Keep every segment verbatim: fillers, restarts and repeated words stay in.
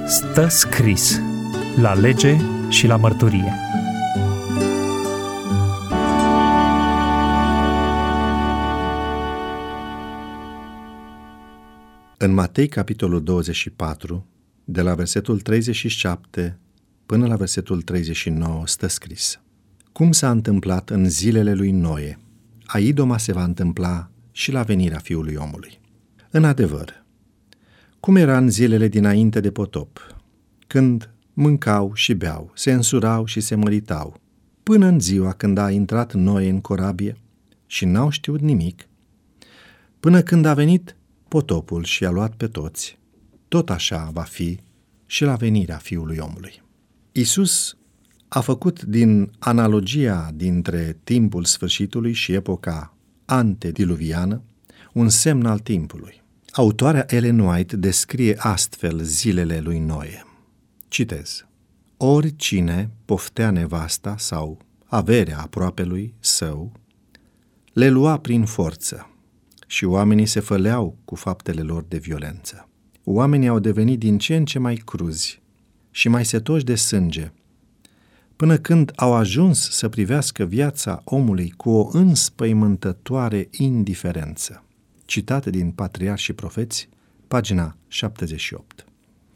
Stă scris la lege și la mărturie. În Matei, capitolul douăzeci și patru, de la versetul treizeci și șapte până la versetul treizeci și nouă, stă scris: Cum s-a întâmplat în zilele lui Noe, aidoma se va întâmpla și la venirea Fiului Omului. În adevăr, cum era în zilele dinainte de potop, când mâncau și beau, se însurau și se măritau, până în ziua când a intrat Noe în corabie și n-au știut nimic, până când a venit potopul și a luat pe toți, tot așa va fi și la venirea Fiului Omului. Iisus a făcut din analogia dintre timpul sfârșitului și epoca antediluviană un semn al timpului. Autoarea Ellen White descrie astfel zilele lui Noe. Citez: Oricine poftea nevasta sau averea aproapelui său, le lua prin forță și oamenii se făleau cu faptele lor de violență. Oamenii au devenit din ce în ce mai cruzi și mai setoși de sânge, până când au ajuns să privească viața omului cu o înspăimântătoare indiferență. Citate din Patriarhi și Profeți, pagina șaptezeci și opt.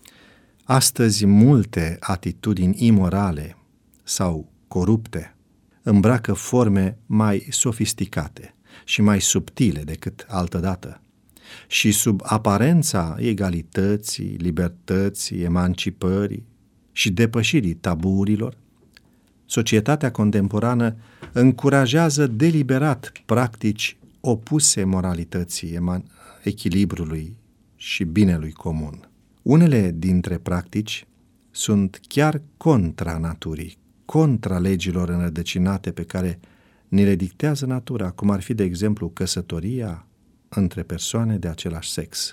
Astăzi multe atitudini imorale sau corupte îmbracă forme mai sofisticate și mai subtile decât altădată. Și sub aparența egalității, libertății, emancipării și depășirii taburilor, societatea contemporană încurajează deliberat practici opuse moralității, echilibrului și binelui comun. Unele dintre practici sunt chiar contra naturii, contra legilor înrădăcinate pe care ni le dictează natura, cum ar fi, de exemplu, căsătoria între persoane de același sex.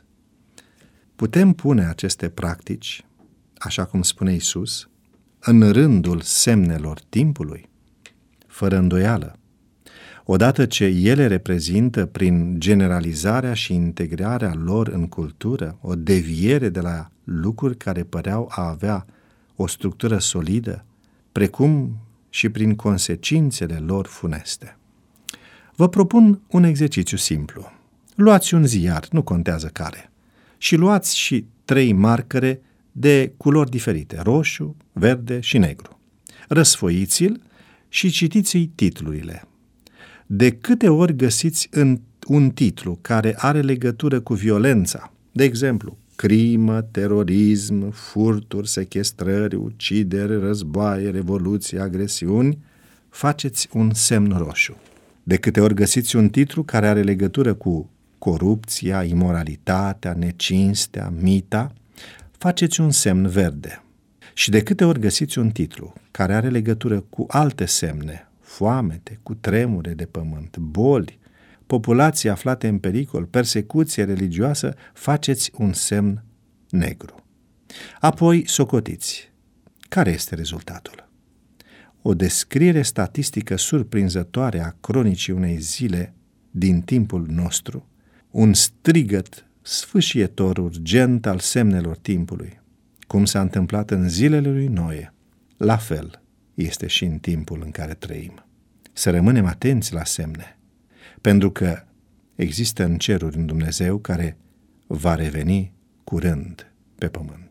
Putem pune aceste practici, așa cum spune Iisus, în rândul semnelor timpului? Fără îndoială. Odată ce ele reprezintă, prin generalizarea și integrarea lor în cultură, o deviere de la lucruri care păreau a avea o structură solidă, precum și prin consecințele lor funeste. Vă propun un exercițiu simplu. Luați un ziar, nu contează care, și luați și trei marcare de culori diferite, roșu, verde și negru. Răsfoiți-l și citiți-i titlurile. De câte ori găsiți în un titlu care are legătură cu violența, de exemplu, crimă, terorism, furturi, sechestrări, ucideri, războaie, revoluții, agresiuni, faceți un semn roșu. De câte ori găsiți un titlu care are legătură cu corupția, imoralitatea, necinstea, mita, faceți un semn verde. Și de câte ori găsiți un titlu care are legătură cu alte semne, foamete, cu tremure de pământ, boli, populații aflate în pericol, persecuție religioasă, faceți un semn negru. Apoi socotiți. Care este rezultatul? O descriere statistică surprinzătoare a cronicii unei zile din timpul nostru, un strigăt sfâșietor urgent al semnelor timpului, cum s-a întâmplat în zilele lui Noe, la fel este și în timpul în care trăim. Să rămânem atenți la semne, pentru că există în ceruri un Dumnezeu care va reveni curând pe pământ.